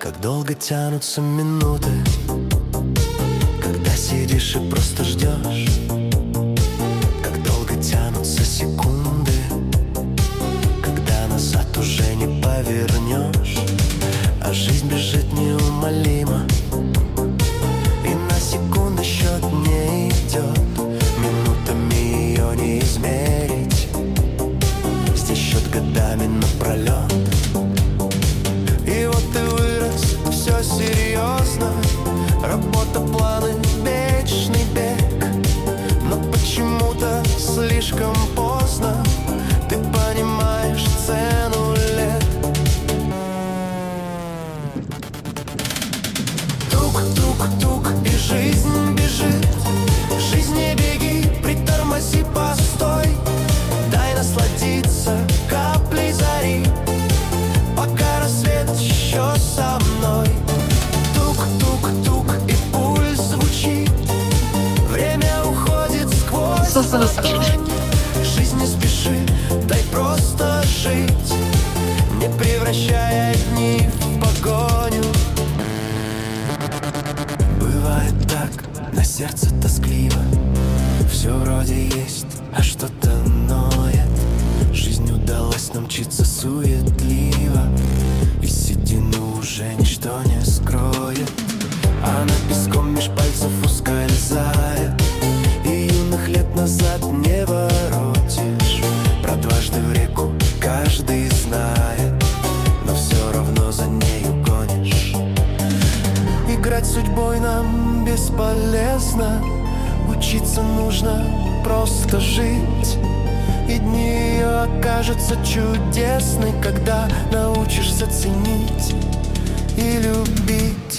Как долго тянутся минуты, когда сидишь и просто ждешь. Как долго тянутся секунды, когда назад уже не повернешь. А жизнь бежит неумолимо, и на секунды счет не идет. Минутами ее не измерить, здесь счет годами напролет. И вот ты вырос, все серьезно, работа, планы, вечный бег. Но почему-то слишком поздно ты понимаешь цену лет. Тук-тук-тук, и жизнь бежит. Жизнь, не беги, притормози, постой. Дай насладиться каплей зари, пока рассвет еще со мной. Тук-тук-тук, и пульс звучит. Время уходит сквозь ладонь. Жизнь не спеши, дай просто жить, не превращая дни в погоню. Бывает так, на сердце тоскливо. Все вроде есть, а что-то ноет. Жизнь удалась нам мчиться суетливо, и седину уже ничто не скроет. Она песком меж пальцев ускользает, и юных лет назад не воротишь. Про дважды в реку каждый знает, но все равно за нею гонишь. Играть судьбой нам бесполезно, учиться нужно просто жить. И дни ее окажутся чудесны, когда научишься ценить и любить.